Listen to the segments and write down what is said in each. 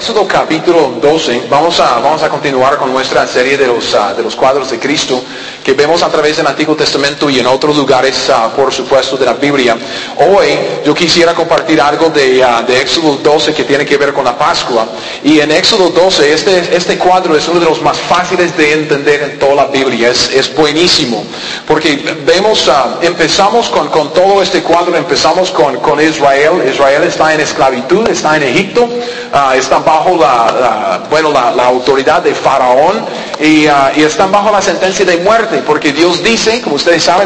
Éxodo capítulo 12, vamos a continuar con nuestra serie de los cuadros de Cristo que vemos a través del Antiguo Testamento y en otros lugares, por supuesto, de la Biblia. Hoy yo quisiera compartir algo de Éxodo 12 que tiene que ver con la Pascua. Y en Éxodo 12, este cuadro es uno de los más fáciles de entender en toda la Biblia. Es buenísimo, porque vemos, empezamos con todo este cuadro, empezamos con Israel. Israel está en esclavitud, está en Egipto, están bajo la autoridad de Faraón y están bajo la sentencia de muerte, porque Dios dice, como ustedes saben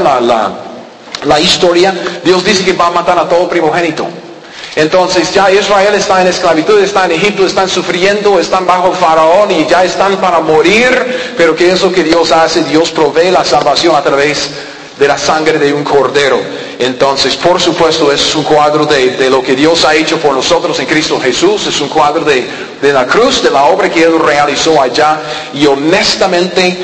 la historia, Dios dice que va a matar a todo primogénito. Entonces ya Israel está en esclavitud, está en Egipto, están sufriendo, están bajo Faraón y ya están para morir. Pero ¿qué es lo que Dios hace? Dios provee la salvación a través de la sangre de un cordero. Entonces, por supuesto, es un cuadro de lo que Dios ha hecho por nosotros en Cristo Jesús. Es un cuadro de la cruz, de la obra que Él realizó allá. Y honestamente,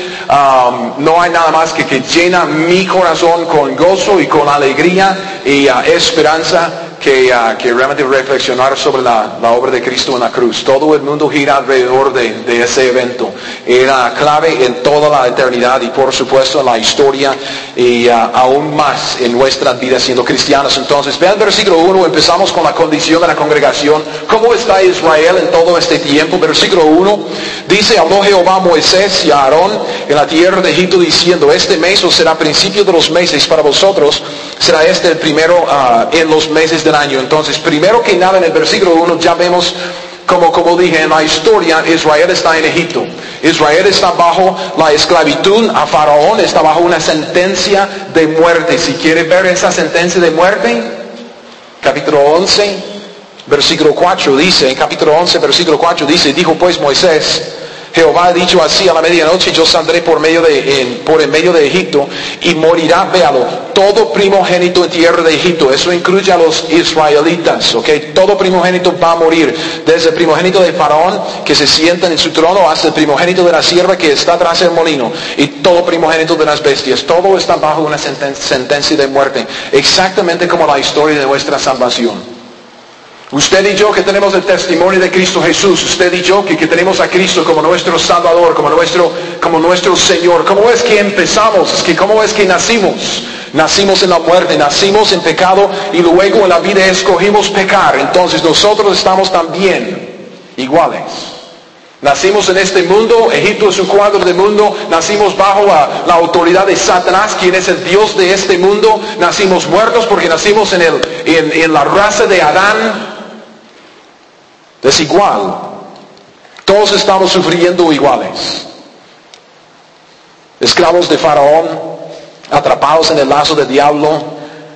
no hay nada más que llena mi corazón con gozo y con alegría y esperanza que realmente reflexionar sobre la obra de Cristo en la cruz. Todo el mundo gira alrededor de ese evento. Era clave en toda la eternidad y por supuesto en la historia y aún más en nuestras vidas siendo cristianos. Entonces, vean el versículo 1, empezamos con la condición de la congregación. ¿Cómo está Israel en todo este tiempo? Versículo 1, dice, habló Jehová a Moisés y a Aarón en la tierra de Egipto diciendo, este mes os será principio de los meses para vosotros, será este el primero en los meses del año. Entonces, primero que nada en el versículo 1 ya vemos como dije en la historia, Israel está en Egipto. Israel está bajo la esclavitud a Faraón, está bajo una sentencia de muerte. Si quiere ver esa sentencia de muerte, capítulo 11, versículo 4 dice, en capítulo 11, versículo 4 dice, dijo pues Moisés, Jehová ha dicho así, a la medianoche yo saldré por en medio de Egipto y morirá, véalo, todo primogénito en tierra de Egipto. Eso incluye a los israelitas, ¿ok? Todo primogénito va a morir, desde el primogénito de Faraón que se sienta en su trono hasta el primogénito de la sierva que está tras el molino y todo primogénito de las bestias. Todo está bajo una sentencia de muerte, exactamente como la historia de nuestra salvación. Usted y yo que tenemos el testimonio de Cristo Jesús, usted y yo que tenemos a Cristo como nuestro Salvador, como nuestro Señor, ¿cómo es que empezamos? ¿Cómo es que nacimos? Nacimos en la muerte, nacimos en pecado y luego en la vida escogimos pecar. Entonces nosotros estamos también iguales. Nacimos en este mundo, Egipto es un cuadro del mundo, nacimos bajo la autoridad de Satanás, quien es el Dios de este mundo. Nacimos muertos porque nacimos en la raza de Adán. Desigual. Todos estamos sufriendo iguales. Esclavos de Faraón, atrapados en el lazo del diablo,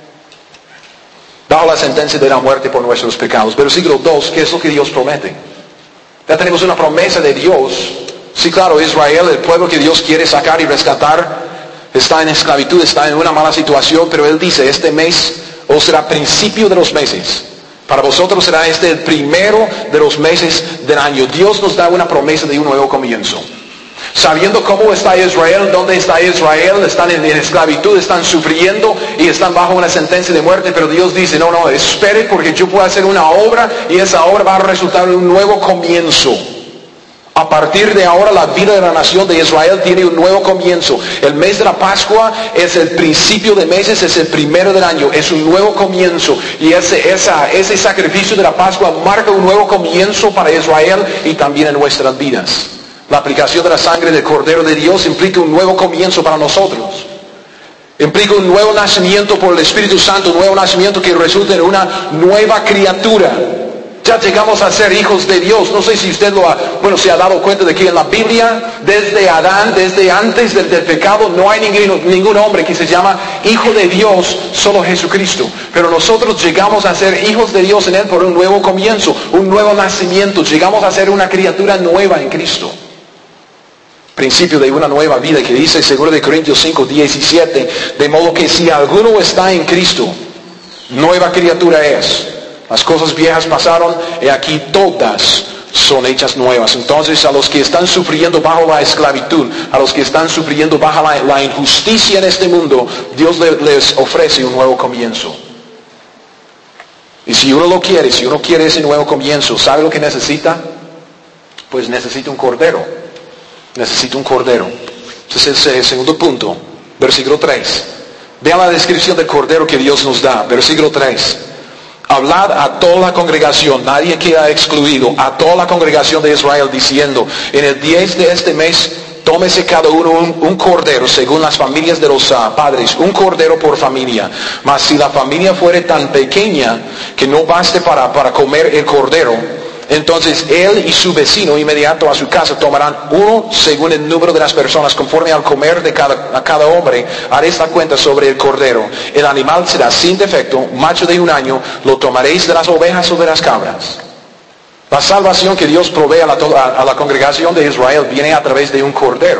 bajo la sentencia de la muerte por nuestros pecados. Versículo 2, ¿qué es lo que Dios promete? Ya tenemos una promesa de Dios. Sí, claro, Israel, el pueblo que Dios quiere sacar y rescatar, está en esclavitud, está en una mala situación, pero Él dice, este mes os será principio de los meses. Para vosotros será este el primero de los meses del año. Dios nos da una promesa de un nuevo comienzo. Sabiendo cómo está Israel, dónde está Israel, están en esclavitud, están sufriendo y están bajo una sentencia de muerte, pero Dios dice, no, espere porque yo puedo hacer una obra y esa obra va a resultar en un nuevo comienzo. A partir de ahora la vida de la nación de Israel tiene un nuevo comienzo. El mes de la Pascua es el principio de meses, es el primero del año, es un nuevo comienzo. Y ese sacrificio de la Pascua marca un nuevo comienzo para Israel y también en nuestras vidas. La aplicación de la sangre del Cordero de Dios implica un nuevo comienzo para nosotros. Implica un nuevo nacimiento por el Espíritu Santo, un nuevo nacimiento que resulta en una nueva criatura. Ya llegamos a ser hijos de Dios. No sé si usted se ha dado cuenta de que en la Biblia, desde Adán, desde antes del pecado, no hay ningún hombre que se llama hijo de Dios, solo Jesucristo. Pero nosotros llegamos a ser hijos de Dios en Él por un nuevo comienzo, un nuevo nacimiento. Llegamos a ser una criatura nueva en Cristo. Principio de una nueva vida que dice 2 Corintios 5:17, de modo que si alguno está en Cristo, nueva criatura es. Las cosas viejas pasaron y aquí todas son hechas nuevas. Entonces a los que están sufriendo bajo la esclavitud, a los que están sufriendo bajo la injusticia en este mundo, Dios les ofrece un nuevo comienzo. Y si uno lo quiere, si uno quiere ese nuevo comienzo, ¿sabe lo que necesita? Pues necesito un cordero. Necesito un cordero. Ese es el segundo punto. Versículo 3. Vean la descripción del cordero que Dios nos da. Versículo 3. Hablad a toda la congregación, nadie queda excluido, a toda la congregación de Israel, diciendo, en el 10 de este mes, tómese cada uno un cordero, según las familias de los padres, un cordero por familia. Mas si la familia fuere tan pequeña, que no baste para comer el cordero, entonces él y su vecino inmediato a su casa tomarán uno según el número de las personas, conforme al comer de cada hombre. Haréis la cuenta sobre el cordero. El animal será sin defecto, macho de 1 año, lo tomaréis de las ovejas o de las cabras. La salvación que Dios provee a la congregación de Israel viene a través de un cordero.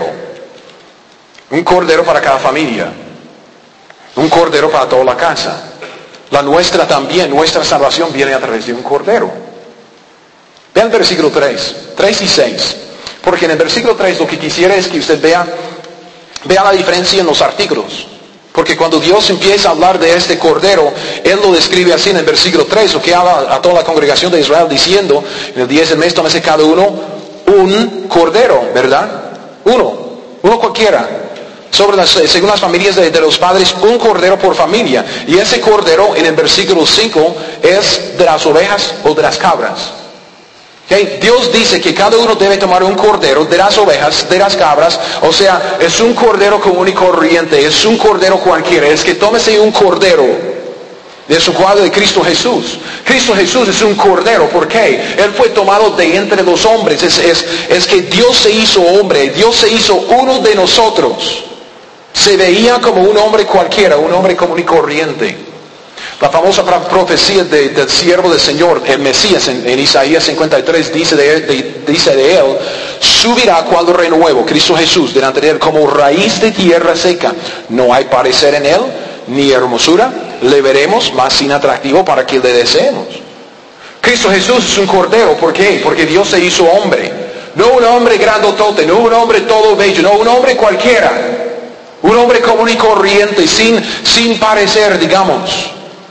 Un cordero para cada familia. Un cordero para toda la casa. La nuestra también, nuestra salvación viene a través de un cordero. Vean el versículo 3 y 6. Porque en el versículo 3 lo que quisiera es que usted vea la diferencia en los artículos. Porque cuando Dios empieza a hablar de este cordero, Él lo describe así en el versículo 3, o que habla a toda la congregación de Israel diciendo, en el 10 del mes tómese cada uno un cordero, ¿verdad? Uno cualquiera. Según las familias de los padres, un cordero por familia. Y ese cordero en el versículo 5 es de las ovejas o de las cabras. Okay. Dios dice que cada uno debe tomar un cordero de las ovejas, de las cabras, o sea, es un cordero común y corriente, es un cordero cualquiera, es que tómese un cordero de su cuadro de Cristo Jesús. Cristo Jesús es un cordero, ¿por qué? Él fue tomado de entre los hombres, es que Dios se hizo hombre, Dios se hizo uno de nosotros, se veía como un hombre cualquiera, un hombre común y corriente. La famosa profecía del siervo del Señor, el Mesías, en Isaías 53, dice de él, subirá cual renuevo, Cristo Jesús, delante de él, como raíz de tierra seca. No hay parecer en él, ni hermosura, le veremos, más sin atractivo para que le deseemos. Cristo Jesús es un cordero, ¿por qué? Porque Dios se hizo hombre. No un hombre grandotote, no un hombre todo bello, no un hombre cualquiera. Un hombre común y corriente, sin parecer, digamos.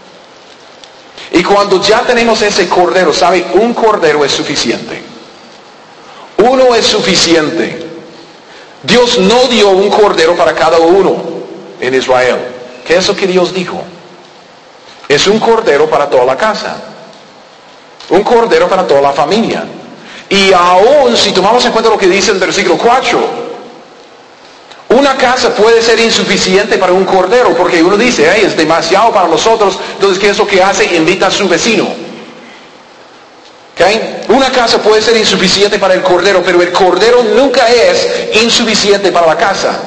Y cuando ya tenemos ese cordero, ¿sabe? Un cordero es suficiente. Uno es suficiente. Dios no dio un cordero para cada uno en Israel. ¿Qué es lo que Dios dijo? Es un cordero para toda la casa. Un cordero para toda la familia. Y aún si tomamos en cuenta lo que dice el versículo 4, una casa puede ser insuficiente para un cordero, porque uno dice, hey, es demasiado para nosotros, entonces ¿qué es lo que hace? Invita a su vecino. ¿Okay? Una casa puede ser insuficiente para el cordero, pero el cordero nunca es insuficiente para la casa.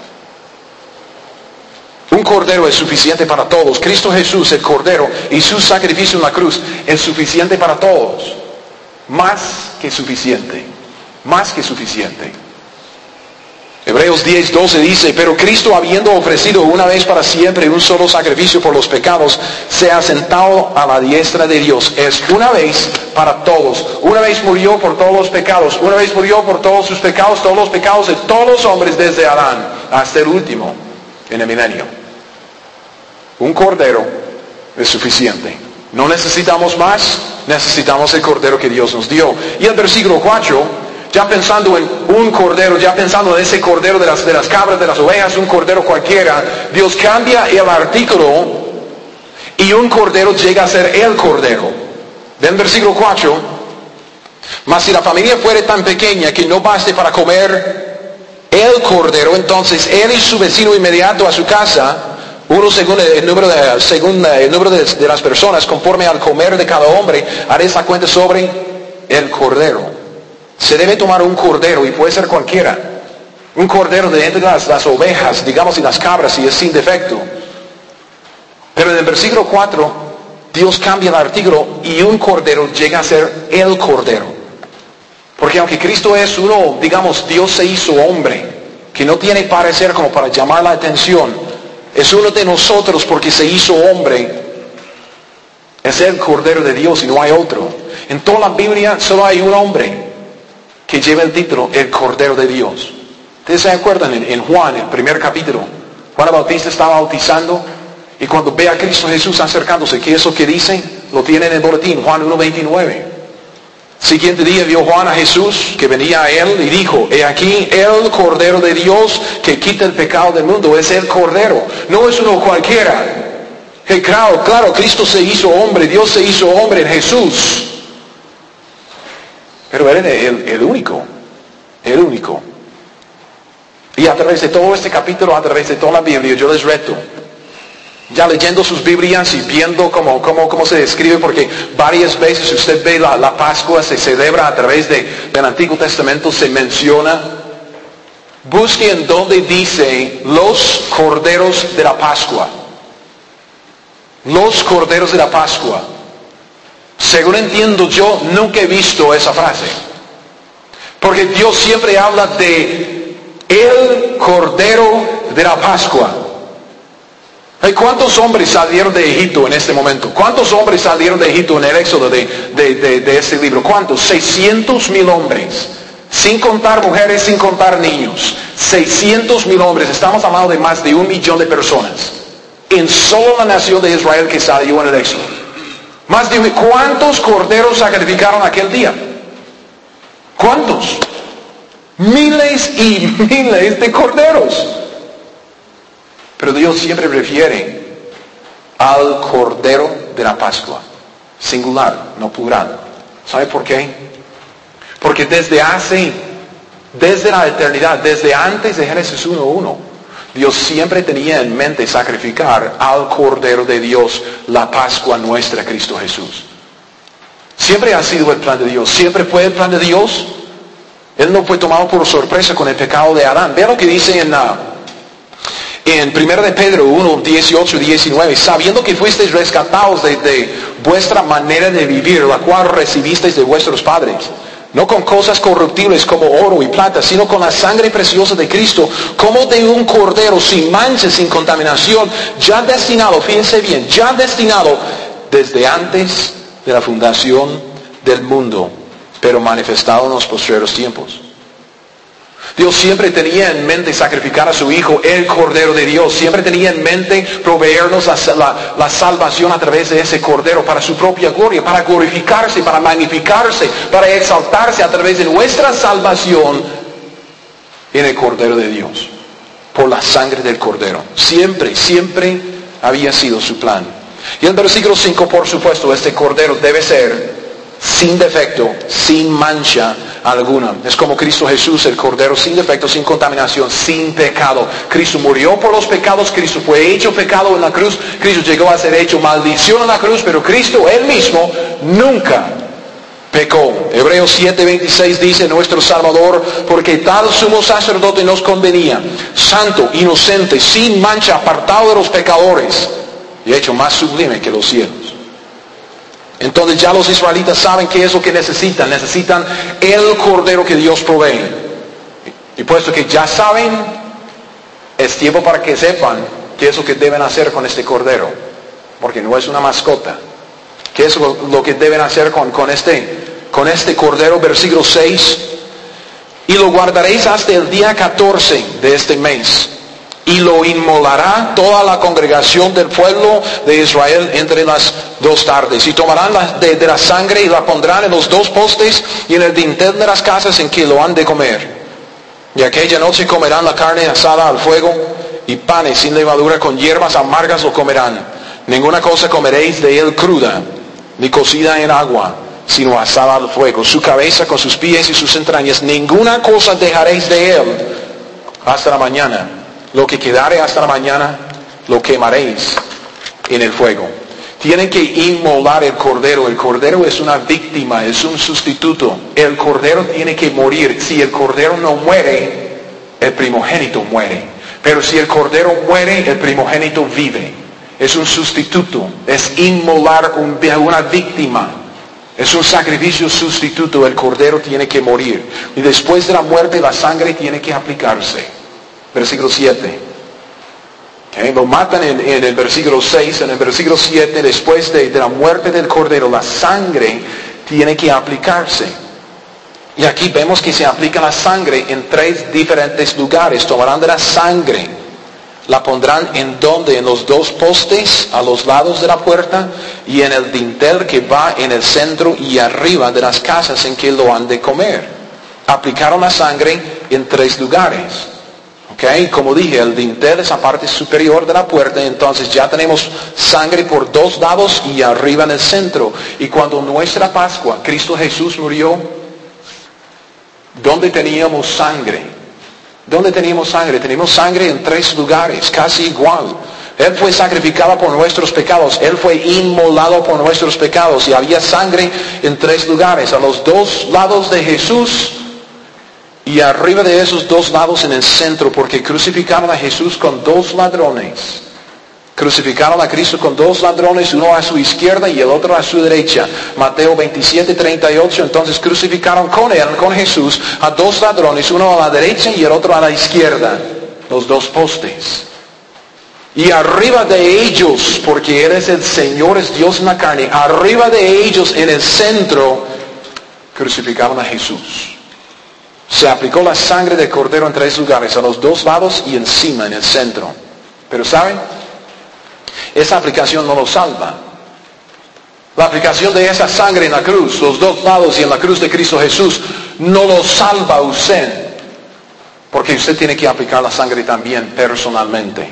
Un cordero es suficiente para todos. Cristo Jesús, el cordero, y su sacrificio en la cruz es suficiente para todos. Más que suficiente. Más que suficiente. Hebreos 10:12 dice, pero Cristo, habiendo ofrecido una vez para siempre un solo sacrificio por los pecados, se ha sentado a la diestra de Dios. Es una vez para todos. Una vez murió por todos los pecados. Una vez murió por todos sus pecados, todos los pecados de todos los hombres desde Adán hasta el último en el milenio. Un cordero es suficiente. No necesitamos más, necesitamos el cordero que Dios nos dio. Y el versículo 4, ya pensando en un cordero, ya pensando en ese cordero de las cabras, de las ovejas, un cordero cualquiera, Dios cambia el artículo y un cordero llega a ser el cordero. Del versículo 4, mas si la familia fuere tan pequeña que no baste para comer el cordero, entonces él y su vecino inmediato a su casa, uno según el número de las personas, conforme al comer de cada hombre, haréis la cuenta sobre el cordero. Se debe tomar un cordero, y puede ser cualquiera. Un cordero de entre las ovejas, digamos, y las cabras, y es sin defecto. Pero en el versículo 4, Dios cambia el artículo y un cordero llega a ser el cordero. Porque aunque Cristo es uno, digamos, Dios se hizo hombre, que no tiene parecer como para llamar la atención, es uno de nosotros porque se hizo hombre. Es el cordero de Dios y no hay otro. En toda la Biblia solo hay un hombre que lleva el título, el Cordero de Dios. ¿Ustedes se acuerdan en Juan, el primer capítulo? Juan el Bautista estaba bautizando y cuando ve a Cristo Jesús acercándose, ¿qué es lo que dice? Lo tiene en el boletín, Juan 1:29. Siguiente día vio Juan a Jesús que venía a él y dijo, he aquí el Cordero de Dios que quita el pecado del mundo. Es el Cordero, no es uno cualquiera. Que claro, Cristo se hizo hombre, Dios se hizo hombre en Jesús. Pero era el único. Y a través de todo este capítulo, a través de toda la Biblia, yo les reto. Ya leyendo sus Biblias y viendo cómo se describe, porque varias veces usted ve la Pascua se celebra a través del Antiguo Testamento, se menciona. Busque en donde dice los corderos de la Pascua. Los corderos de la Pascua. Según entiendo yo, nunca he visto esa frase. Porque Dios siempre habla de el Cordero de la Pascua. ¿Cuántos hombres salieron de Egipto en este momento? ¿Cuántos hombres salieron de Egipto en el éxodo de este libro? ¿Cuántos? 600,000 hombres. Sin contar mujeres, sin contar niños. 600,000 hombres. Estamos hablando de más de 1 millón de personas. En solo la nación de Israel que salió en el éxodo. ¿Cuántos corderos sacrificaron aquel día? ¿Cuántos? Miles y miles de corderos. Pero Dios siempre refiere al Cordero de la Pascua. Singular, no plural. ¿Sabe por qué? Porque desde la eternidad, desde antes de Génesis 1:1, Dios siempre tenía en mente sacrificar al Cordero de Dios, la Pascua nuestra, Cristo Jesús. Siempre ha sido el plan de Dios. Siempre fue el plan de Dios. Él no fue tomado por sorpresa con el pecado de Adán. Vea lo que dice en 1 de Pedro 1, 18 y 19, sabiendo que fuisteis rescatados de vuestra manera de vivir, la cual recibisteis de vuestros padres, no con cosas corruptibles como oro y plata, sino con la sangre preciosa de Cristo, como de un cordero sin mancha, sin contaminación, ya destinado, fíjense bien, ya destinado desde antes de la fundación del mundo, pero manifestado en los postreros tiempos. Dios siempre tenía en mente sacrificar a su Hijo, el Cordero de Dios. Siempre tenía en mente proveernos la salvación a través de ese Cordero para su propia gloria, para glorificarse, para magnificarse, para exaltarse a través de nuestra salvación en el Cordero de Dios. Por la sangre del Cordero. Siempre había sido su plan. Y en el versículo 5, por supuesto, este Cordero debe ser sin defecto, sin mancha alguna. Es como Cristo Jesús, el Cordero sin defecto, sin contaminación, sin pecado. Cristo murió por los pecados, Cristo fue hecho pecado en la cruz, Cristo llegó a ser hecho maldición en la cruz, pero Cristo él mismo nunca pecó. Hebreos 7:26 dice, nuestro Salvador, porque tal sumo sacerdote nos convenía, santo, inocente, sin mancha, apartado de los pecadores, y hecho más sublime que los cielos. Entonces ya los israelitas saben qué es lo que necesitan. Necesitan el Cordero que Dios provee. Y puesto que ya saben, es tiempo para que sepan qué es lo que deben hacer con este Cordero. Porque no es una mascota. ¿Qué es lo que deben hacer con este Cordero? Versículo 6. Y lo guardaréis hasta el día 14 de este mes. Y lo inmolará toda la congregación del pueblo de Israel entre las 2 tardes. Y tomarán de la sangre y la pondrán en los 2 postes y en el dintel de las casas en que lo han de comer. Y aquella noche comerán la carne asada al fuego y panes sin levadura con hierbas amargas lo comerán. Ninguna cosa comeréis de él cruda, ni cocida en agua, sino asada al fuego. Su cabeza con sus pies y sus entrañas, ninguna cosa dejaréis de él hasta la mañana. Lo que quedare hasta la mañana, lo quemaréis en el fuego. Tienen que inmolar el Cordero. El Cordero es una víctima, es un sustituto. El Cordero tiene que morir. Si el Cordero no muere, el primogénito muere. Pero si el Cordero muere, el primogénito vive. Es un sustituto. Es inmolar una víctima. Es un sacrificio sustituto. El Cordero tiene que morir. Y después de la muerte, la sangre tiene que aplicarse. Versículo 7. Lo matan en el versículo 6. En el versículo 7, después de la muerte del Cordero, la sangre tiene que aplicarse. Y aquí vemos que se aplica la sangre en 3 diferentes lugares. Tomarán de la sangre La pondrán en donde, en los dos postes a los lados de la puerta y en el dintel que va en el centro y arriba de las casas en que lo han de comer. Aplicaron la sangre en 3 lugares. ¿Ok? Como dije, el dintel es la parte superior de la puerta, entonces ya tenemos sangre por 2 lados y arriba en el centro. Y cuando nuestra Pascua, Cristo Jesús murió, ¿dónde teníamos sangre? ¿Dónde teníamos sangre? Tenemos sangre en 3 lugares, casi igual. Él fue sacrificado por nuestros pecados. Él fue inmolado por nuestros pecados. Y había sangre en 3 lugares. A los 2 lados de Jesús y arriba de esos 2 lados en el centro. Porque crucificaron a Jesús con 2 ladrones. Crucificaron a Cristo con 2 ladrones, uno a su izquierda y el otro a su derecha. Mateo 27:38, entonces crucificaron con él, con Jesús, a 2 ladrones, uno a la derecha y el otro a la izquierda. Los 2 postes. Y arriba de ellos, porque Él es el Señor, es Dios en la carne, arriba de ellos en el centro, crucificaron a Jesús. Se aplicó la sangre del Cordero en 3 lugares, a los 2 lados y encima, en el centro. Pero ¿saben? Esa aplicación no lo salva. La aplicación de esa sangre en la cruz, los 2 lados y en la cruz de Cristo Jesús, no lo salva a usted. Porque usted tiene que aplicar la sangre también personalmente.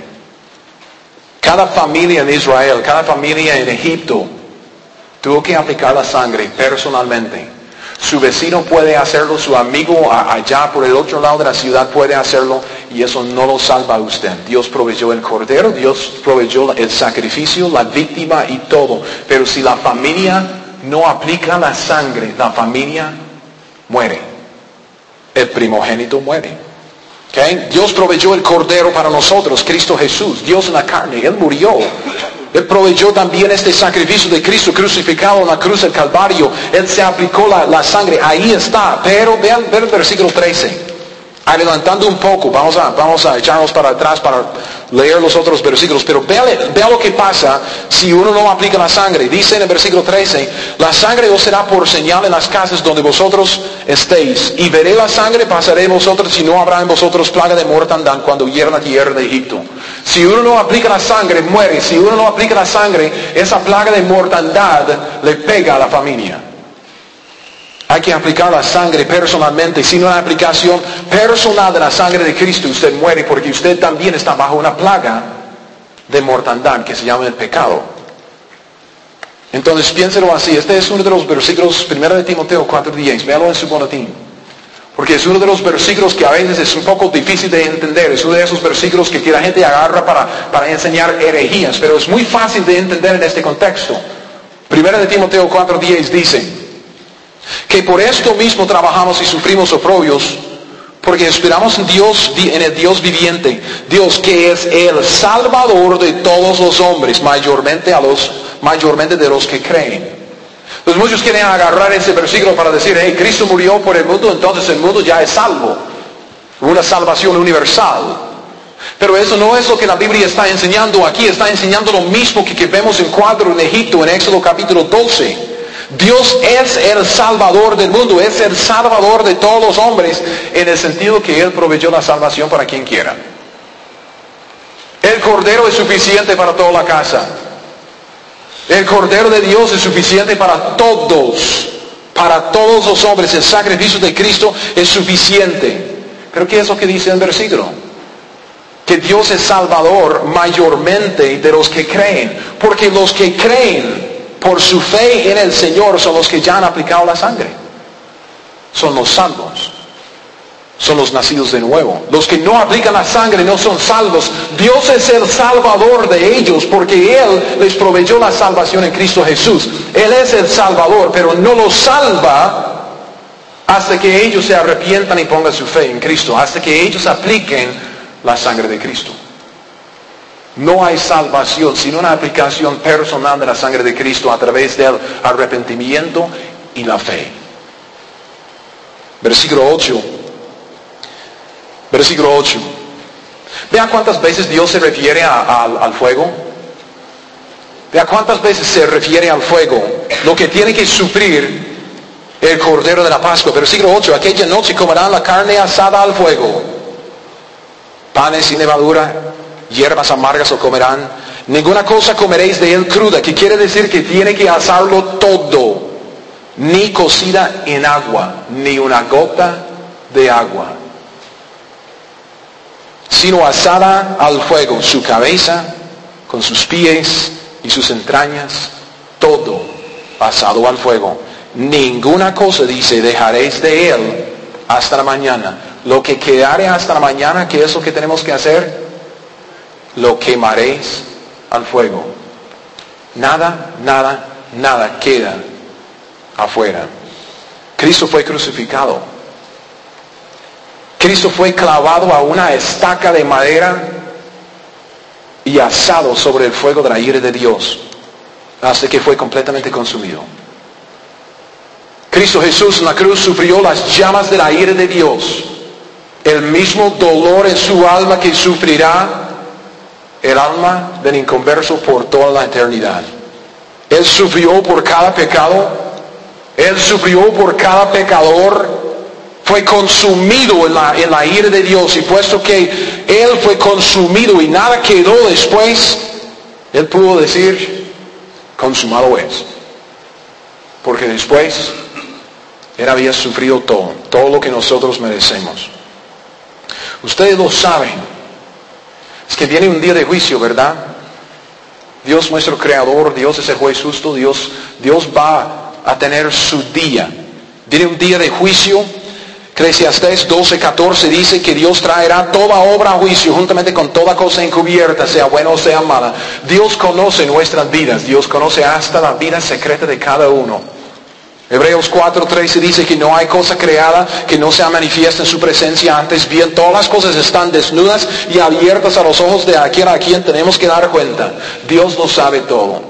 Cada familia en Israel, cada familia en Egipto, tuvo que aplicar la sangre personalmente. Su vecino puede hacerlo, su amigo allá por el otro lado de la ciudad puede hacerlo, y eso no lo salva a usted. Dios proveyó el cordero, Dios proveyó el sacrificio, la víctima y todo. Pero si la familia no aplica la sangre, la familia muere. El primogénito muere. ¿Okay? Dios proveyó el cordero para nosotros, Cristo Jesús, Dios en la carne, Él murió. Él proveyó también este sacrificio de Cristo crucificado en la cruz del Calvario. Él se aplicó la sangre, ahí está. Pero vean el versículo 13. Adelantando un poco, vamos a echarnos para atrás para leer los otros versículos. Pero vea lo que pasa si uno no aplica la sangre. Dice en el versículo 13, la sangre os será por señal en las casas donde vosotros estéis. Y veré la sangre, pasaré en vosotros, y no habrá en vosotros plaga de mortandad cuando hiera la tierra de Egipto. Si uno no aplica la sangre, muere. Si uno no aplica la sangre, esa plaga de mortandad le pega a la familia. Hay que aplicar la sangre personalmente. Sin una aplicación personal de la sangre de Cristo, usted muere, porque usted también está bajo una plaga de mortandad que se llama el pecado. Entonces piénselo así. Este es uno de los versículos, 1 de Timoteo 4:10. Véalo en su boletín. Porque es uno de los versículos que a veces es un poco difícil de entender. Es uno de esos versículos que la gente agarra para enseñar herejías. Pero es muy fácil de entender en este contexto. 1 de Timoteo 4:10 dice que por esto mismo trabajamos y sufrimos oprobios, porque esperamos en Dios, en el Dios viviente, Dios que es el Salvador de todos los hombres, mayormente de los que creen. Entonces muchos quieren agarrar ese versículo para decir, hey, Cristo murió por el mundo, entonces el mundo ya es salvo. Una salvación universal. Pero eso no es lo que la Biblia está enseñando aquí. Está enseñando lo mismo que vemos en cuadro en Egipto, en Éxodo capítulo 12. Dios es el Salvador del mundo, es el Salvador de todos los hombres, en el sentido que Él proveyó la salvación para quien quiera. El Cordero es suficiente para toda la casa. El Cordero de Dios es suficiente para todos los hombres. El sacrificio de Cristo es suficiente. Pero ¿qué es lo que dice el versículo? Que Dios es Salvador mayormente de los que creen. Porque los que creen por su fe en el Señor son los que ya han aplicado la sangre. Son los salvos. Son los nacidos de nuevo. Los que no aplican la sangre no son salvos. Dios es el Salvador de ellos porque Él les proveyó la salvación en Cristo Jesús. Él es el Salvador, pero no los salva hasta que ellos se arrepientan y pongan su fe en Cristo. Hasta que ellos apliquen la sangre de Cristo. No hay salvación sin una aplicación personal de la sangre de Cristo a través del arrepentimiento y la fe. Versículo 8. Vea cuántas veces Dios se refiere al fuego. Vea cuántas veces se refiere al fuego. Lo que tiene que sufrir el Cordero de la Pascua. Versículo 8. Aquella noche comerán la carne asada al fuego. Panes sin levadura, hierbas amargas lo comerán. Ninguna cosa comeréis de él cruda, que quiere decir que tiene que asarlo todo, ni cocida en agua, ni una gota de agua, sino asada al fuego, su cabeza, con sus pies y sus entrañas, todo asado al fuego. Ninguna cosa, dice, dejaréis de él hasta la mañana. Lo que quedare hasta la mañana, ¿qué es lo que tenemos que hacer? Lo quemaréis al fuego. Nada, nada, nada queda afuera. Cristo fue crucificado. Cristo fue clavado a una estaca de madera y asado sobre el fuego de la ira de Dios, hasta que fue completamente consumido. Cristo Jesús en la cruz sufrió las llamas de la ira de Dios, el mismo dolor en su alma que sufrirá el alma del inconverso por toda la eternidad. Él sufrió por cada pecado, Él sufrió por cada pecador, fue consumido en la ira de Dios, y puesto que Él fue consumido y nada quedó después, Él pudo decir, consumado es. Porque después, Él había sufrido todo lo que nosotros merecemos. Ustedes lo saben, es que viene un día de juicio, ¿verdad? Dios nuestro Creador, Dios es el juez justo, Dios va a tener su día. Viene un día de juicio. Eclesiastés 12:14 dice que Dios traerá toda obra a juicio juntamente con toda cosa encubierta, sea buena o sea mala. Dios conoce nuestras vidas, Dios conoce hasta la vida secreta de cada uno. Hebreos 4:13 dice que no hay cosa creada que no sea manifiesta en su presencia, antes bien todas las cosas están desnudas y abiertas a los ojos de aquel a quien tenemos que dar cuenta. Dios lo sabe todo.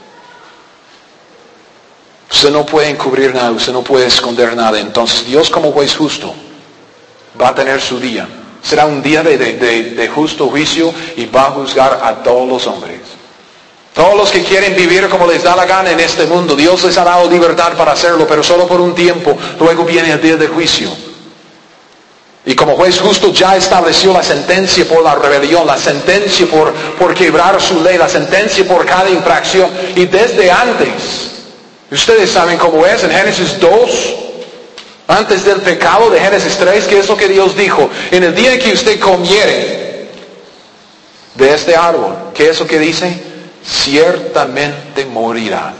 Usted no puede encubrir nada, usted no puede esconder nada. Entonces Dios, como juez justo, va a tener su día. Será un día de justo juicio y va a juzgar a todos los hombres. Todos los que quieren vivir como les da la gana en este mundo, Dios les ha dado libertad para hacerlo, pero solo por un tiempo. Luego viene el día de juicio. Y como juez justo ya estableció la sentencia por la rebelión, la sentencia por quebrar su ley, la sentencia por cada infracción. Y desde antes, ustedes saben cómo es en Génesis 2, antes del pecado de Génesis 3, ¿qué es lo que Dios dijo? En el día en que usted comiere de este árbol, ¿qué es lo que dice? Ciertamente morirá.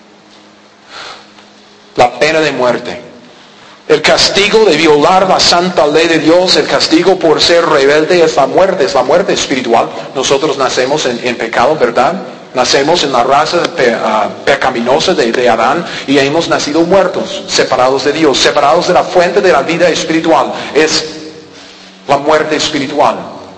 La pena de muerte. El castigo de violar la santa ley de Dios, el castigo por ser rebelde es la muerte espiritual. Nosotros nacemos en pecado, ¿verdad? Nacemos en la raza pecaminosa de Adán y hemos nacido muertos, separados de Dios, separados de la fuente de la vida espiritual. Es la muerte espiritual.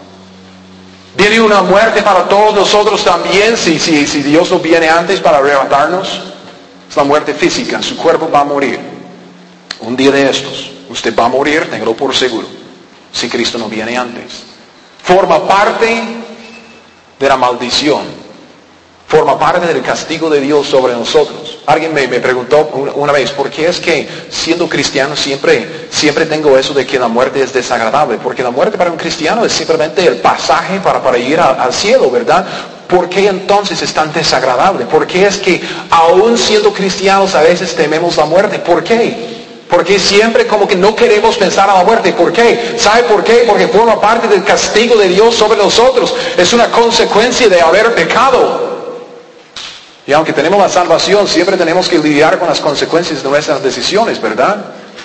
Viene una muerte para todos nosotros también, si Dios no viene antes para arrebatarnos. Es la muerte física, su cuerpo va a morir. Un día de estos, usted va a morir, téngalo por seguro, si Cristo no viene antes. Forma parte de la maldición. Forma parte del castigo de Dios sobre nosotros. Alguien me preguntó una vez, ¿por qué es que siendo cristiano siempre tengo eso de que la muerte es desagradable? Porque la muerte para un cristiano es simplemente el pasaje para ir al cielo, ¿verdad? ¿Por qué entonces es tan desagradable? ¿Por qué es que aún siendo cristianos a veces tememos la muerte? ¿Por qué? Porque siempre como que no queremos pensar a la muerte. ¿Por qué? ¿Sabe por qué? Porque forma parte del castigo de Dios sobre nosotros. Es una consecuencia de haber pecado. Y aunque tenemos la salvación, siempre tenemos que lidiar con las consecuencias de nuestras decisiones, ¿verdad?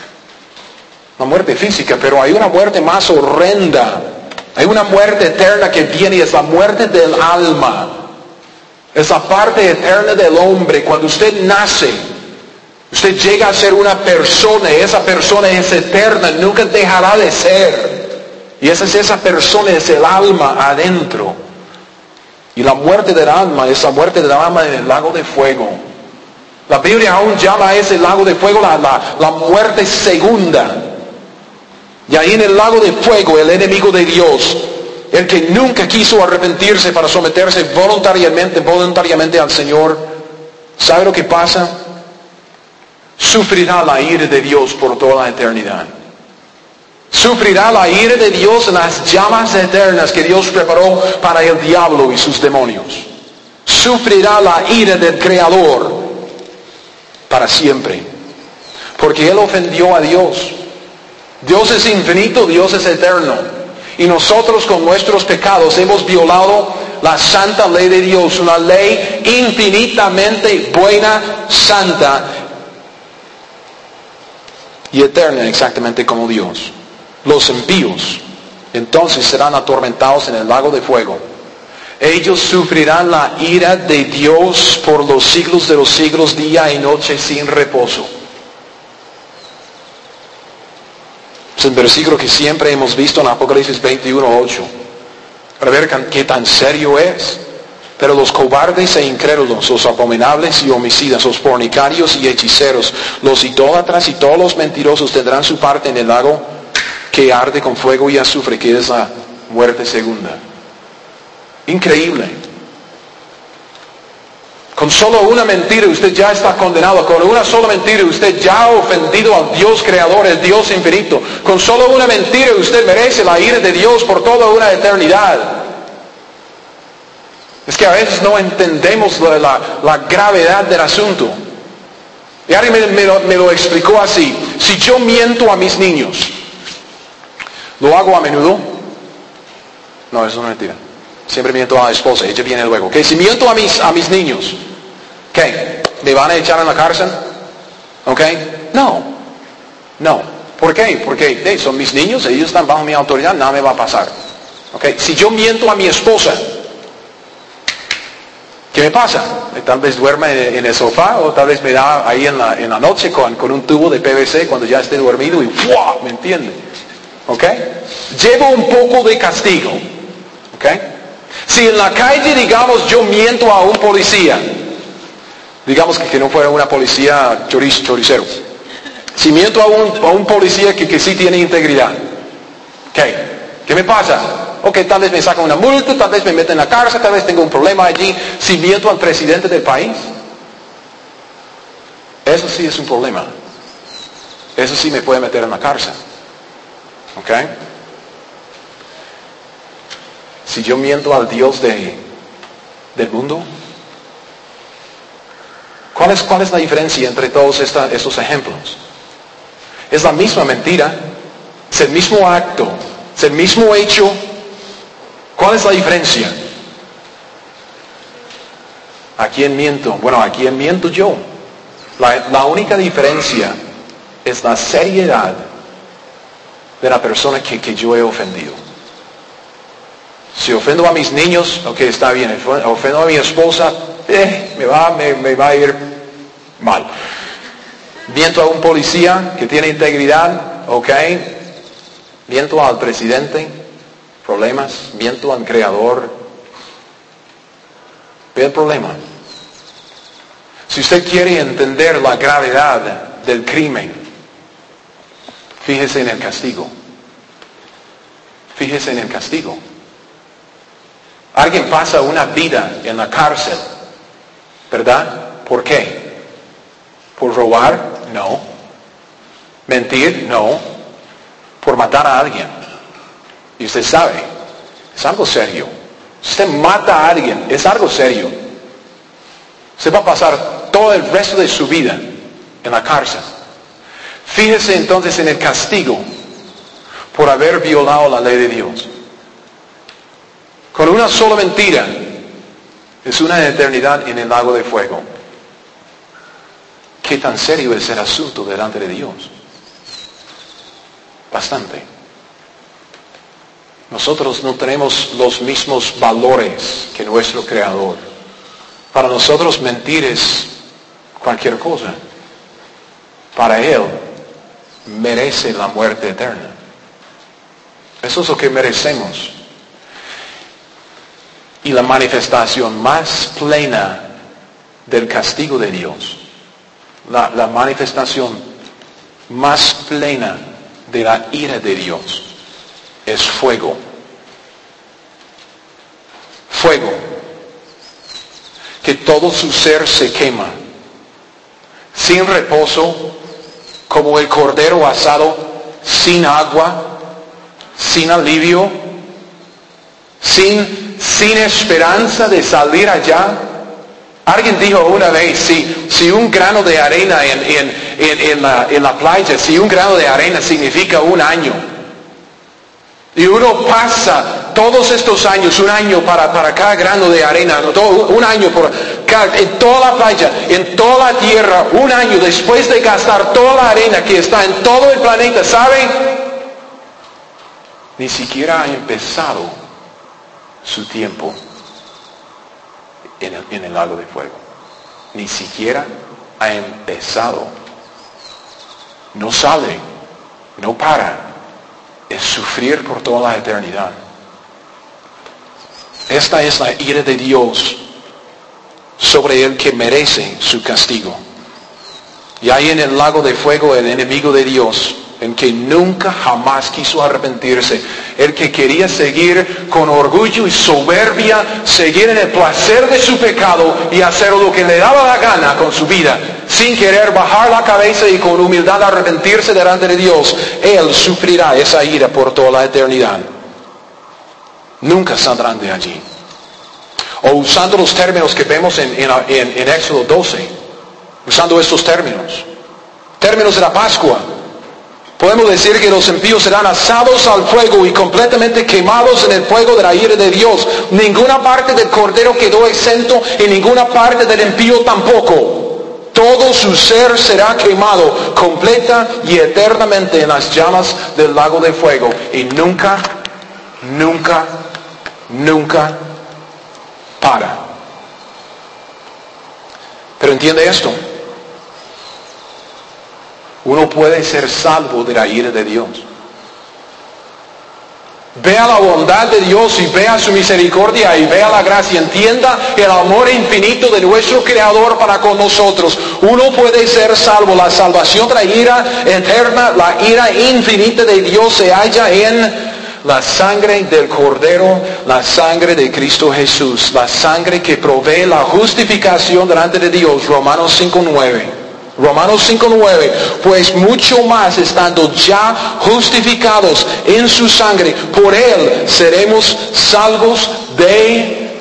La muerte física, pero hay una muerte más horrenda. Hay una muerte eterna que viene y es la muerte del alma. Es la parte eterna del hombre. Cuando usted nace, usted llega a ser una persona y esa persona es eterna, nunca dejará de ser. Y esa persona es el alma adentro. Y la muerte del alma es la muerte del alma en el lago de fuego. La Biblia aún llama a ese lago de fuego la muerte segunda. Y ahí en el lago de fuego el enemigo de Dios, el que nunca quiso arrepentirse para someterse voluntariamente al Señor, ¿sabe lo que pasa? Sufrirá la ira de Dios por toda la eternidad. Sufrirá la ira de Dios en las llamas eternas que Dios preparó para el diablo y sus demonios. Sufrirá la ira del Creador para siempre. Porque Él ofendió a Dios. Dios es infinito, Dios es eterno. Y nosotros con nuestros pecados hemos violado la santa ley de Dios. Una ley infinitamente buena, santa y eterna, exactamente como Dios. Los impíos entonces serán atormentados en el lago de fuego. Ellos sufrirán la ira de Dios por los siglos de los siglos, día y noche sin reposo. Es un versículo que siempre hemos visto en Apocalipsis 21:8. Para ver qué tan serio es. Pero los cobardes e incrédulos, los abominables y homicidas, los fornicarios y hechiceros, los idólatras y todos los mentirosos tendrán su parte en el lago que arde con fuego y azufre, que es la muerte segunda. Increíble. Con solo una mentira usted ya está condenado. Con una sola mentira usted ya ha ofendido al Dios creador, el Dios infinito. Con solo una mentira usted merece la ira de Dios por toda una eternidad. Es que a veces no entendemos la gravedad del asunto. Y alguien me lo explicó así. Si yo miento a mis niños, ¿lo hago a menudo? No, eso es una mentira. Siempre miento a la esposa, ella viene luego. ¿Okay? Si miento a mis niños, ¿qué? ¿Me van a echar en la cárcel? ¿Ok? No. ¿Por qué? Porque son mis niños, ellos están bajo mi autoridad, nada me va a pasar. ¿Ok? Si yo miento a mi esposa, ¿qué me pasa? Tal vez duerme en el sofá o tal vez me da ahí en la noche con un tubo de PVC cuando ya esté dormido y ¡fua! ¿Me entiende? ¿Ok? Llevo un poco de castigo. ¿Ok? Si en la calle, digamos, yo miento a un policía, digamos que no fuera una policía choricero. Si miento a un policía que sí tiene integridad, ¿qué me pasa? Ok, tal vez me sacan una multa, tal vez me meten en la cárcel, tal vez tengo un problema allí. Si miento al presidente del país, eso sí es un problema. Eso sí me puede meter en la cárcel. ¿Ok? Si yo miento al Dios del mundo, ¿cuál es la diferencia entre todos estos ejemplos? Es la misma mentira, es el mismo acto, es el mismo hecho. ¿Cuál es la diferencia? ¿A quién miento? Bueno, ¿a quién miento yo? La única diferencia es la seriedad de la persona que yo he ofendido. Si ofendo a mis niños, ok, está bien. Ofendo a mi esposa, me va a ir mal. Miento a un policía que tiene integridad, ok. Miento al presidente, problemas. Miento al creador. Ve el problema. Si usted quiere entender la gravedad del crimen, fíjese en el castigo. Fíjese en el castigo. Alguien pasa una vida en la cárcel, ¿verdad? ¿Por qué? ¿Por robar? No. ¿Mentir? No. ¿Por matar a alguien? Y usted sabe, es algo serio. Si usted mata a alguien, es algo serio. Usted va a pasar todo el resto de su vida en la cárcel. Fíjese entonces en el castigo por haber violado la ley de Dios. Con una sola mentira es una eternidad en el lago de fuego. ¿Qué tan serio es el asunto delante de Dios? Bastante. Nosotros no tenemos los mismos valores que nuestro Creador. Para nosotros mentir es cualquier cosa. Para Él merece la muerte eterna. Eso es lo que merecemos. Y la manifestación más plena del castigo de Dios, la manifestación más plena de la ira de Dios, es fuego. Fuego. Que todo su ser se quema, sin reposo, como el cordero asado, sin agua, sin alivio, sin esperanza de salir allá. Alguien dijo una vez, si un grano de arena en la playa, si un grano de arena significa un año, y uno pasa todos estos años, un año para cada grano de arena, un año en toda la playa, en toda la tierra, un año después de gastar toda la arena que está en todo el planeta, ¿saben? Ni siquiera ha empezado su tiempo en el lago de fuego. Ni siquiera ha empezado. No sale, no para. Es sufrir por toda la eternidad. Esta es la ira de Dios sobre el que merece su castigo. Y ahí en el lago de fuego el enemigo de Dios, el que nunca jamás quiso arrepentirse, el que quería seguir con orgullo y soberbia, seguir en el placer de su pecado y hacer lo que le daba la gana con su vida, sin querer bajar la cabeza y con humildad arrepentirse delante de Dios, él sufrirá esa ira por toda la eternidad. Nunca saldrán de allí. O usando los términos que vemos en Éxodo 12, usando estos términos de la Pascua, podemos decir que los impíos serán asados al fuego y completamente quemados en el fuego de la ira de Dios. Ninguna parte del cordero quedó exento y ninguna parte del impío tampoco. Todo su ser será quemado completa y eternamente en las llamas del lago de fuego. Y nunca para. Pero entiende esto. Uno puede ser salvo de la ira de Dios. Vea la bondad de Dios y vea su misericordia y vea la gracia. Entienda el amor infinito de nuestro Creador para con nosotros. Uno puede ser salvo. La salvación de la ira eterna, la ira infinita de Dios se halla en la sangre del Cordero, la sangre de Cristo Jesús. La sangre que provee la justificación delante de Dios. Romanos 5:9. Romanos 5:9, pues mucho más estando ya justificados en su sangre, por él seremos salvos de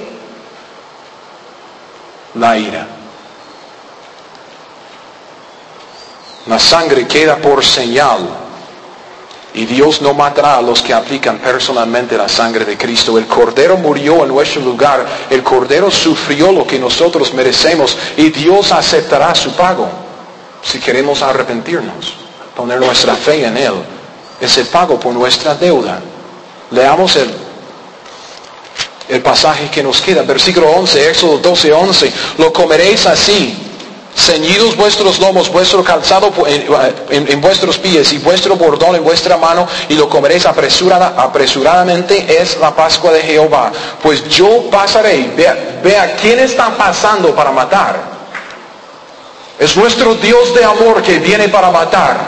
la ira. La sangre queda por señal y Dios no matará a los que aplican personalmente la sangre de Cristo. El Cordero murió en nuestro lugar, el Cordero sufrió lo que nosotros merecemos y Dios aceptará su pago. Si queremos arrepentirnos, poner nuestra fe en Él, es el pago por nuestra deuda. Leamos el pasaje que nos queda, versículo 11, Éxodo 12:11. Lo comeréis así, ceñidos vuestros lomos, vuestro calzado en vuestros pies y vuestro bordón en vuestra mano, y lo comeréis apresuradamente, es la Pascua de Jehová. Pues yo pasaré, vea quién está pasando para matar. Es nuestro Dios de amor que viene para matar.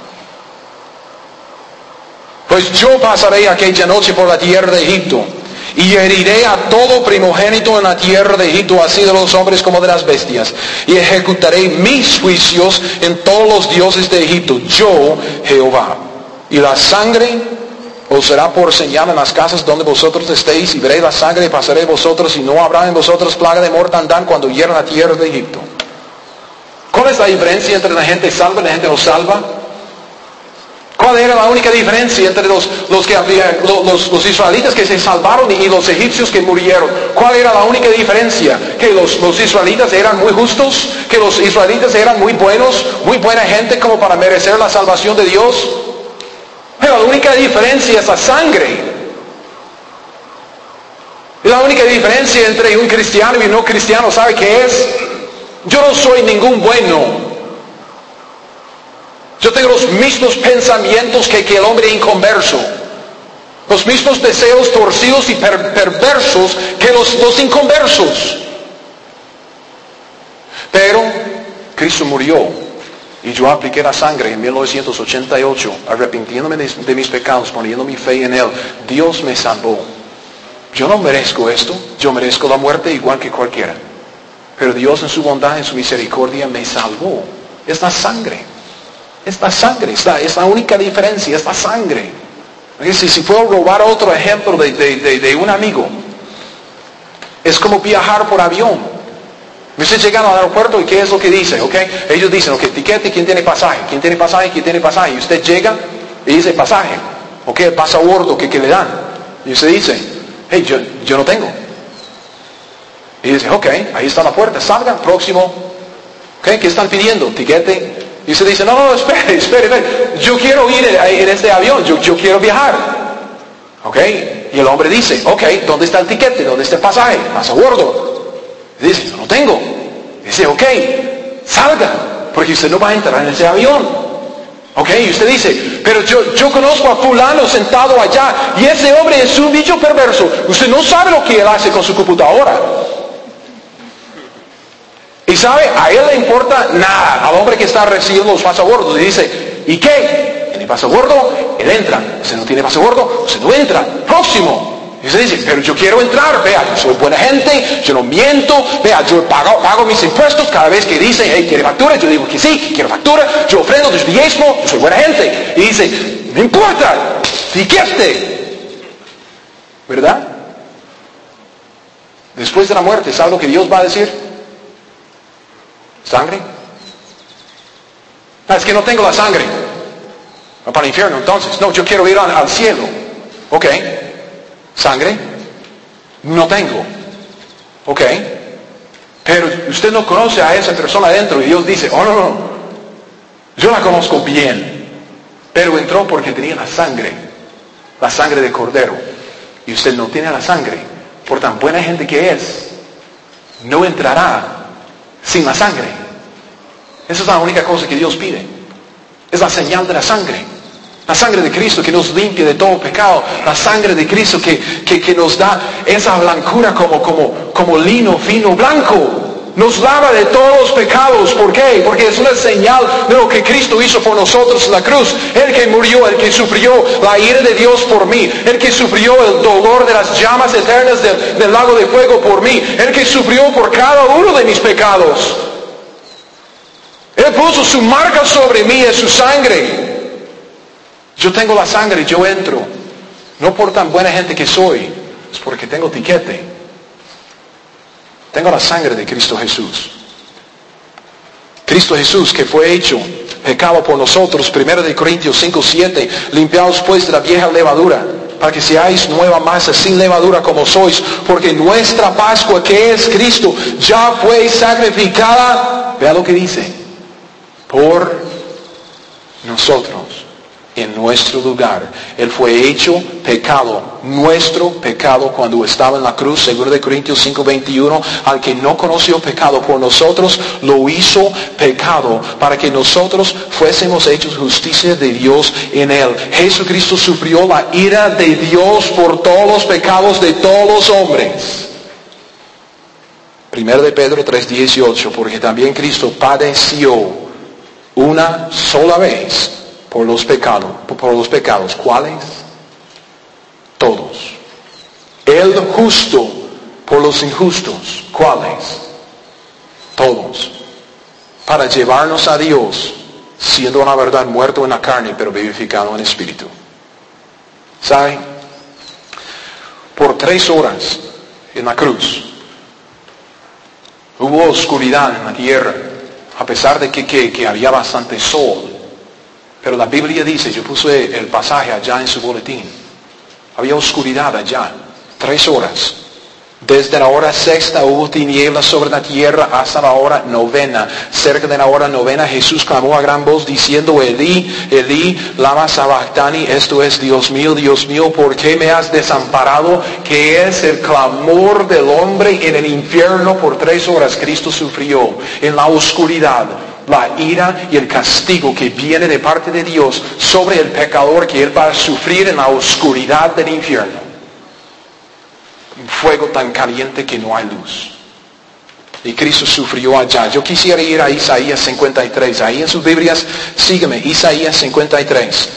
Pues yo pasaré aquella noche por la tierra de Egipto y heriré a todo primogénito en la tierra de Egipto, así de los hombres como de las bestias, y ejecutaré mis juicios en todos los dioses de Egipto, yo Jehová. Y la sangre os será por señal en las casas donde vosotros estéis, y veréis la sangre y pasaré vosotros, y no habrá en vosotros plaga de mortandad cuando hiera la tierra de Egipto. ¿Cuál es la diferencia entre la gente salva y la gente no salva? ¿Cuál era la única diferencia entre los israelitas que se salvaron y los egipcios que murieron? ¿Cuál era la única diferencia? Que los israelitas eran muy justos, que los israelitas eran muy buenos, muy buena gente como para merecer la salvación de Dios. Pero la única diferencia es la sangre. Y la única diferencia entre un cristiano y un no cristiano, ¿sabe qué es? Yo no soy ningún bueno. Yo tengo los mismos pensamientos que el hombre inconverso. Los mismos deseos torcidos y perversos que los inconversos. Pero Cristo murió y yo apliqué la sangre en 1988, arrepintiéndome de mis pecados, poniendo mi fe en Él. Dios me salvó. Yo no merezco esto. Yo merezco la muerte igual que cualquiera. Pero Dios en su bondad, en su misericordia, me salvó. Es la sangre. Es la sangre. Es la única diferencia. Es la sangre. Si puedo robar otro ejemplo de un amigo, es como viajar por avión. Ustedes llegan al aeropuerto y ¿qué es lo que dice? ¿Okay? Ellos dicen, ok, tiquete, ¿quién tiene pasaje? ¿Quién tiene pasaje? ¿Quién tiene pasaje? Y usted llega y dice pasaje. Ok, el pasabordo que le dan. Y usted dice, hey, yo no tengo. Y dice, ok, ahí está la puerta, salgan, próximo. Ok, ¿qué están pidiendo? Tiquete. Y usted dice, no, espere, yo quiero ir en este avión, yo quiero viajar. Ok, y el hombre dice, ok, ¿dónde está el tiquete? ¿Dónde está el pasaje? Pasabordo. Y dice, yo no tengo. Y dice, ok, salga, porque usted no va a entrar en ese avión. Ok, y usted dice, pero yo conozco a fulano sentado allá, y ese hombre es un bicho perverso. Usted no sabe lo que él hace con su computadora. Y sabe, a él le importa nada, al hombre que está recibiendo los pasabordos. Y dice, ¿y qué? ¿Tiene pasabordo? Él entra. ¿Usted no tiene pasabordo? Usted no entra. Próximo. Y usted dice, pero yo quiero entrar. Vea, yo soy buena gente, yo no miento. Vea, yo pago mis impuestos cada vez que dicen, hey, ¿quiere factura? Yo digo que sí, quiero factura. Yo ofrendo, yo diezmo, yo soy buena gente. Y dice, no importa, tiquete. ¿Verdad? Después de la muerte, ¿sabe lo que Dios va a decir? ¿Sangre? Es que no tengo la sangre. Va para el infierno entonces. No, yo quiero ir al cielo. Ok. ¿Sangre? No tengo. Ok. Pero usted no conoce a esa persona adentro y Dios dice, oh no. Yo la conozco bien. Pero entró porque tenía la sangre de cordero. Y usted no tiene la sangre. Por tan buena gente que es, no entrará sin la sangre. Esa es la única cosa que Dios pide. Es la señal de la sangre. La sangre de Cristo que nos limpia de todo pecado. La sangre de Cristo que nos da esa blancura como lino fino blanco. Nos lava de todos los pecados. ¿Por qué? Porque es una señal de lo que Cristo hizo por nosotros en la cruz. El que murió, el que sufrió la ira de Dios por mí. El que sufrió el dolor de las llamas eternas del lago de fuego por mí. El que sufrió por cada uno de mis pecados. Él puso su marca sobre mí, es su sangre. Yo tengo la sangre, yo entro. No por tan buena gente que soy, es porque tengo tiquete. Tengo la sangre de Cristo Jesús. Cristo Jesús que fue hecho pecado por nosotros. 1 Corintios 5:7. Limpiaos pues de la vieja levadura, para que seáis nueva masa sin levadura como sois. Porque nuestra Pascua, que es Cristo, ya fue sacrificada. Vea lo que dice. Por nosotros. En nuestro lugar. Él fue hecho pecado, nuestro pecado cuando estaba en la cruz. 2 Corintios 5:21. Al que no conoció pecado por nosotros, lo hizo pecado para que nosotros fuésemos hechos justicia de Dios en él. Jesucristo sufrió la ira de Dios por todos los pecados de todos los hombres. 1 de Pedro 3:18. Porque también Cristo padeció una sola vez por los pecados. ¿Cuáles? Todos. El justo por los injustos. ¿Cuáles? Todos. Para llevarnos a Dios, siendo una verdad muerto en la carne, pero vivificado en espíritu. ¿Saben? Por 3 horas en la cruz, hubo oscuridad en la tierra, a pesar de que había bastante sol. Pero la Biblia dice, yo puse el pasaje allá en su boletín, había oscuridad allá, 3 horas. Desde la hora 6 hubo tinieblas sobre la tierra hasta la hora 9. Cerca de la hora 9 Jesús clamó a gran voz diciendo, Elí, Elí, lama sabactani, esto es, Dios mío, ¿por qué me has desamparado? Que es el clamor del hombre en el infierno. Por 3 horas Cristo sufrió en la oscuridad la ira y el castigo que viene de parte de Dios sobre el pecador, que él va a sufrir en la oscuridad del infierno. Un fuego tan caliente que no hay luz. Y Cristo sufrió allá. Yo quisiera ir a Isaías 53. Ahí en sus Biblias, sígueme, Isaías 53.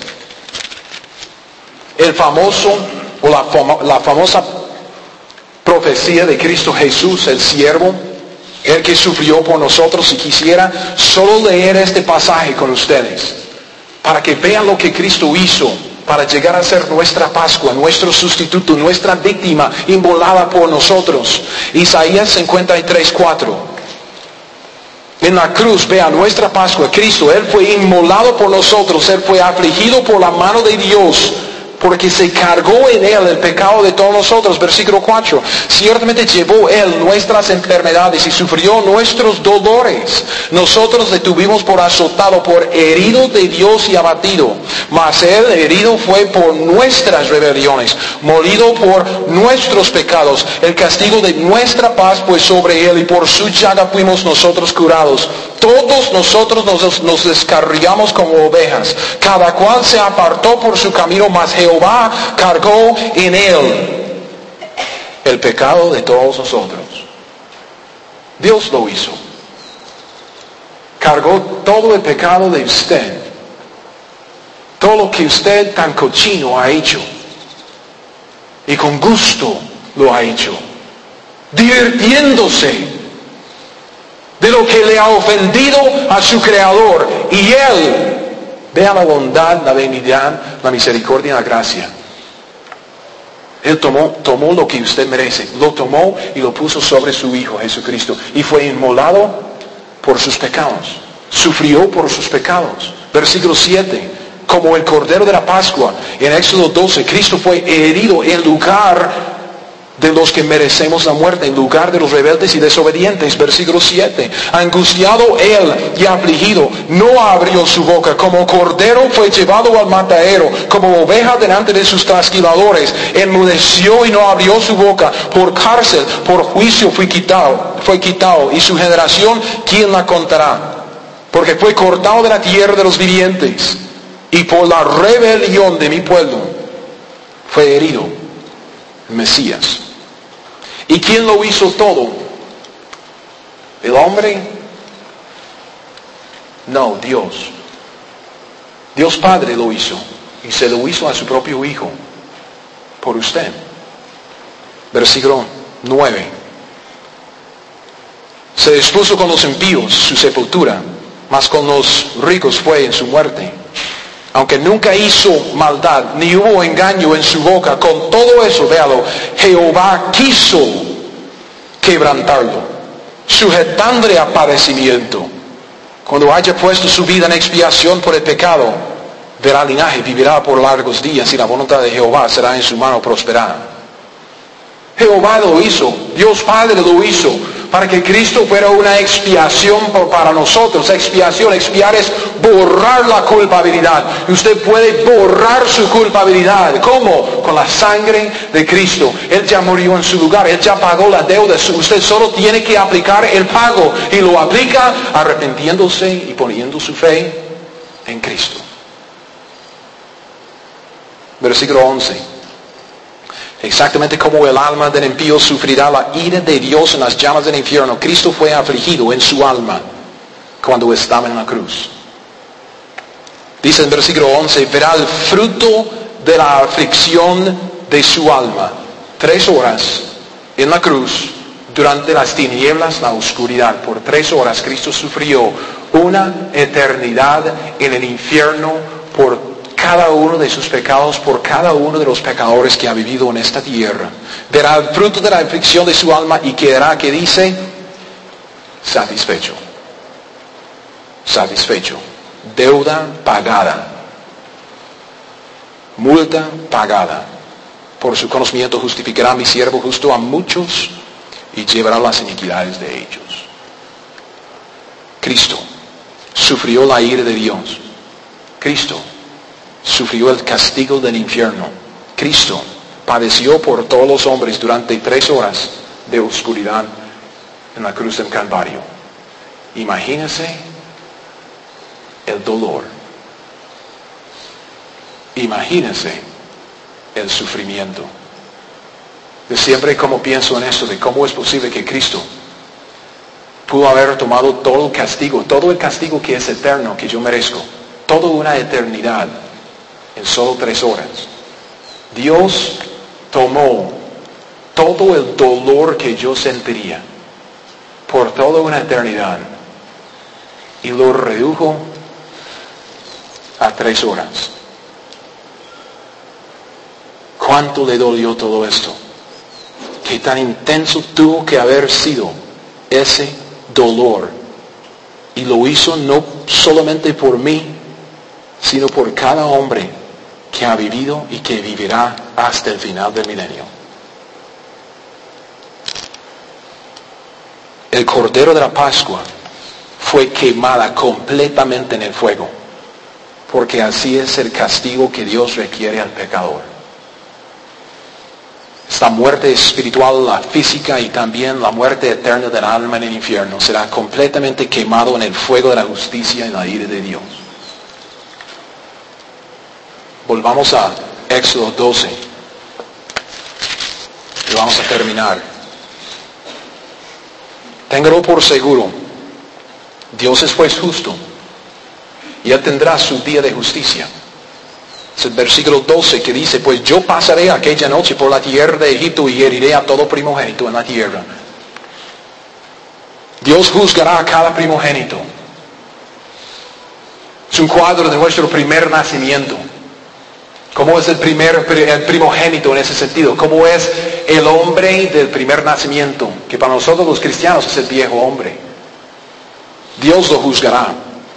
El famoso, o la famosa profecía de Cristo Jesús, el siervo, el que sufrió por nosotros. Y quisiera solo leer este pasaje con ustedes, para que vean lo que Cristo hizo para llegar a ser nuestra Pascua, nuestro sustituto, nuestra víctima inmolada por nosotros. Isaías 53:4. En la cruz, vea, nuestra Pascua, Cristo, Él fue inmolado por nosotros, Él fue afligido por la mano de Dios, porque se cargó en Él el pecado de todos nosotros. Versículo 4. Ciertamente llevó Él nuestras enfermedades y sufrió nuestros dolores. Nosotros le tuvimos por azotado, por herido de Dios y abatido. Mas Él herido fue por nuestras rebeliones, molido por nuestros pecados. El castigo de nuestra paz pues sobre Él, y por su llaga fuimos nosotros curados. Todos nosotros nos descarriamos como ovejas. Cada cual se apartó por su camino, mas Jehová cargó en Él el pecado de todos nosotros. Dios lo hizo. Cargó todo el pecado de usted. Todo lo que usted tan cochino ha hecho. Y con gusto lo ha hecho. Divirtiéndose de lo que le ha ofendido a su Creador. Y Él, vea la bondad, la benignidad, la misericordia y la gracia. Él tomó lo que usted merece, lo tomó y lo puso sobre su Hijo Jesucristo. Y fue inmolado por sus pecados. Sufrió por sus pecados. Versículo 7. Como el Cordero de la Pascua, en Éxodo 12, Cristo fue herido en lugar de los que merecemos la muerte, en lugar de los rebeldes y desobedientes. Versículo 7. Angustiado Él y afligido, no abrió su boca. Como cordero fue llevado al matadero, como oveja delante de sus trasquiladores. Enmudeció y no abrió su boca. Por cárcel, por juicio fue quitado. Y su generación, ¿quién la contará? Porque fue cortado de la tierra de los vivientes. Y por la rebelión de mi pueblo fue herido el Mesías. ¿Y quién lo hizo todo? ¿El hombre? No, Dios. Dios Padre lo hizo. Y se lo hizo a su propio Hijo. Por usted. Versículo 9. Se dispuso con los impíos su sepultura, mas con los ricos fue en su muerte. Aunque nunca hizo maldad, ni hubo engaño en su boca, con todo eso, véalo, Jehová quiso quebrantarlo, sujetándole a padecimiento. Cuando haya puesto su vida en expiación por el pecado, verá linaje, vivirá por largos días, y la voluntad de Jehová será en su mano prosperada. Jehová lo hizo, Dios Padre lo hizo, para que Cristo fuera una expiación para nosotros. Expiar es borrar la culpabilidad. Y usted puede borrar su culpabilidad. ¿Cómo? Con la sangre de Cristo. Él ya murió en su lugar. Él ya pagó la deuda. Usted solo tiene que aplicar el pago. Y lo aplica arrepintiéndose y poniendo su fe en Cristo. Versículo 11. Exactamente como el alma del impío sufrirá la ira de Dios en las llamas del infierno, Cristo fue afligido en su alma cuando estaba en la cruz. Dice en versículo 11, verá el fruto de la aflicción de su alma. 3 horas en la cruz, durante las tinieblas, la oscuridad. Por 3 horas Cristo sufrió una eternidad en el infierno por cada uno de sus pecados, por cada uno de los pecadores que ha vivido en esta tierra. Verá el fruto de la aflicción de su alma y quedará, que dice, satisfecho. Satisfecho. Deuda pagada. Multa pagada. Por su conocimiento justificará mi siervo justo a muchos y llevará las iniquidades de ellos. Cristo sufrió la ira de Dios. Cristo sufrió el castigo del infierno. Cristo padeció por todos los hombres durante 3 horas de oscuridad en la cruz del Calvario. Imagínese el dolor. Imagínese el sufrimiento. Yo siempre como pienso en esto, de cómo es posible que Cristo pudo haber tomado todo el castigo que es eterno, que yo merezco, toda una eternidad, en solo 3 horas. Dios tomó todo el dolor que yo sentiría por toda una eternidad y lo redujo a 3 horas. ¿Cuánto le dolió todo esto? ¿Qué tan intenso tuvo que haber sido ese dolor? Y lo hizo no solamente por mí, sino por cada hombre que ha vivido y que vivirá hasta el final del milenio. El Cordero de la Pascua fue quemada completamente en el fuego, porque así es el castigo que Dios requiere al pecador. Esta muerte espiritual, la física y también la muerte eterna del alma en el infierno será completamente quemado en el fuego de la justicia y la ira de Dios. Volvamos a Éxodo 12 y vamos a terminar. Téngalo por seguro, Dios es juez justo y Él tendrá su día de justicia. Es el versículo 12 que dice, pues yo pasaré aquella noche por la tierra de Egipto y heriré a todo primogénito en la tierra. Dios juzgará a cada primogénito. Es un cuadro de nuestro primer nacimiento. ¿Cómo es el primogénito en ese sentido? ¿Cómo es el hombre del primer nacimiento? Que para nosotros los cristianos es el viejo hombre. Dios lo juzgará.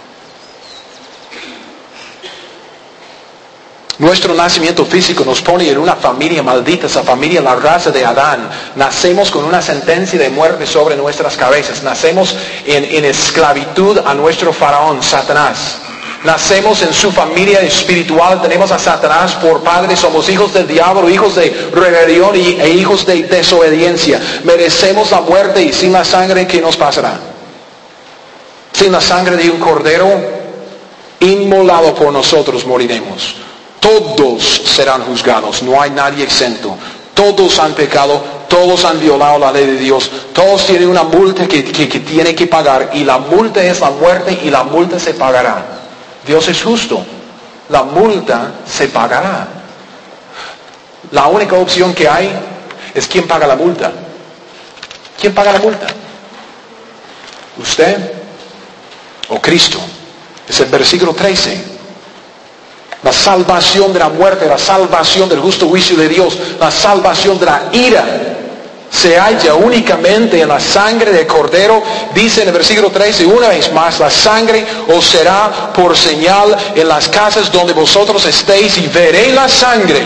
Nuestro nacimiento físico nos pone en una familia maldita, esa familia, la raza de Adán. Nacemos con una sentencia de muerte sobre nuestras cabezas. Nacemos en esclavitud a nuestro faraón, Satanás. Nacemos en su familia espiritual, tenemos a Satanás por padre, somos hijos del diablo, hijos de rebelión e hijos de desobediencia. Merecemos la muerte y sin la sangre, ¿qué nos pasará? Sin la sangre de un cordero inmolado por nosotros moriremos. Todos serán juzgados, no hay nadie exento. Todos han pecado, todos han violado la ley de Dios, todos tienen una multa que tienen que pagar y la multa es la muerte y la multa se pagará. Dios es justo, la multa se pagará. La única opción que hay es quién paga la multa. ¿Quién paga la multa? ¿Usted o Cristo? Es el versículo 13. La salvación de la muerte, la salvación del justo juicio de Dios, la salvación de la ira, se halla únicamente en la sangre del Cordero. Dice en el versículo 13, una vez más, la sangre os será por señal en las casas donde vosotros estéis, y veréis la sangre.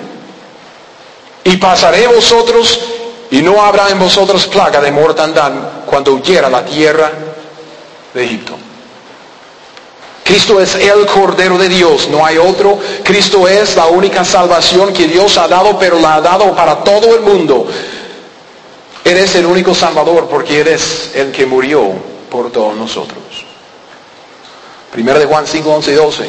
Y pasaré vosotros, y no habrá en vosotros plaga de mortandad cuando huyera la tierra de Egipto. Cristo es el Cordero de Dios, no hay otro. Cristo es la única salvación que Dios ha dado, pero la ha dado para todo el mundo. Él es el único Salvador porque Él es el que murió por todos nosotros. 1 de Juan 5, 11 y 12.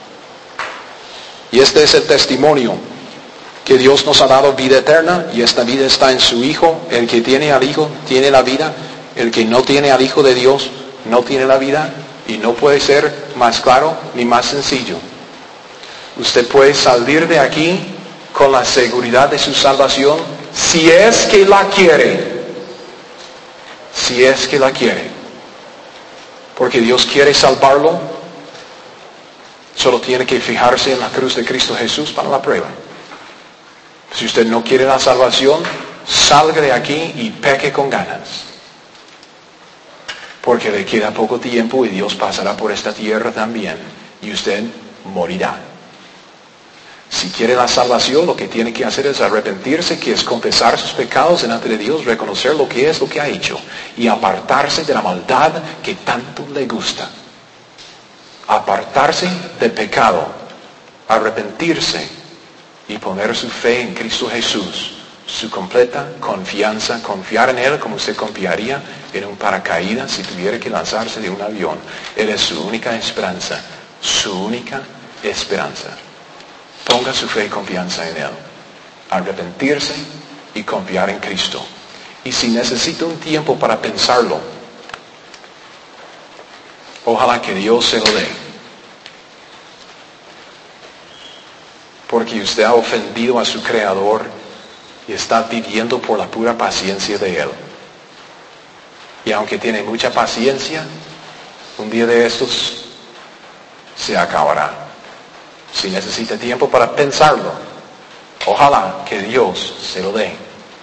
Y este es el testimonio, que Dios nos ha dado vida eterna, y esta vida está en su Hijo. El que tiene al Hijo tiene la vida. El que no tiene al Hijo de Dios no tiene la vida. Y no puede ser más claro ni más sencillo. Usted puede salir de aquí con la seguridad de su salvación, si es que la quiere. Si es que la quiere. Porque Dios quiere salvarlo. Solo tiene que fijarse en la cruz de Cristo Jesús para la prueba. Si usted no quiere la salvación, salga de aquí y peque con ganas. Porque le queda poco tiempo y Dios pasará por esta tierra también. Y usted morirá. Si quiere la salvación, lo que tiene que hacer es arrepentirse, que es confesar sus pecados delante de Dios, reconocer lo que es, lo que ha hecho, y apartarse de la maldad que tanto le gusta. Apartarse del pecado, arrepentirse y poner su fe en Cristo Jesús. Su completa confianza, confiar en Él como usted confiaría en un paracaídas si tuviera que lanzarse de un avión. Él es su única esperanza, su única esperanza. Ponga su fe y confianza en Él. Arrepentirse y confiar en Cristo. Y si necesita un tiempo para pensarlo, ojalá que Dios se lo dé. Porque usted ha ofendido a su Creador y está viviendo por la pura paciencia de Él. Y aunque tiene mucha paciencia, un día de estos se acabará. Si necesita tiempo para pensarlo, Ojalá que Dios se lo dé.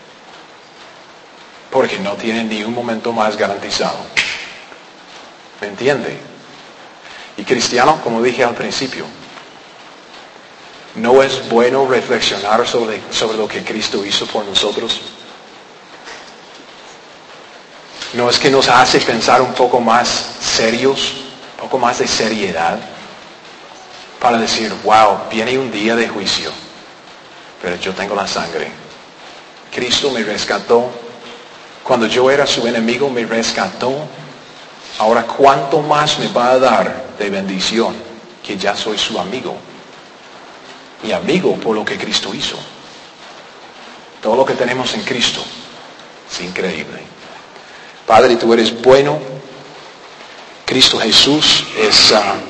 Porque no tiene ni un momento más garantizado. ¿Me entiende? Y cristiano, como dije al principio, ¿no es bueno reflexionar sobre lo que Cristo hizo por nosotros? ¿No es que nos hace pensar un poco más serios, un poco más de seriedad? Para decir, wow, viene un día de juicio, pero yo tengo la sangre. Cristo me rescató. Cuando yo era su enemigo, me rescató. Ahora, ¿cuánto más me va a dar de bendición que ya soy su amigo? Mi amigo por lo que Cristo hizo. Todo lo que tenemos en Cristo es increíble. Padre, tú eres bueno. Cristo Jesús es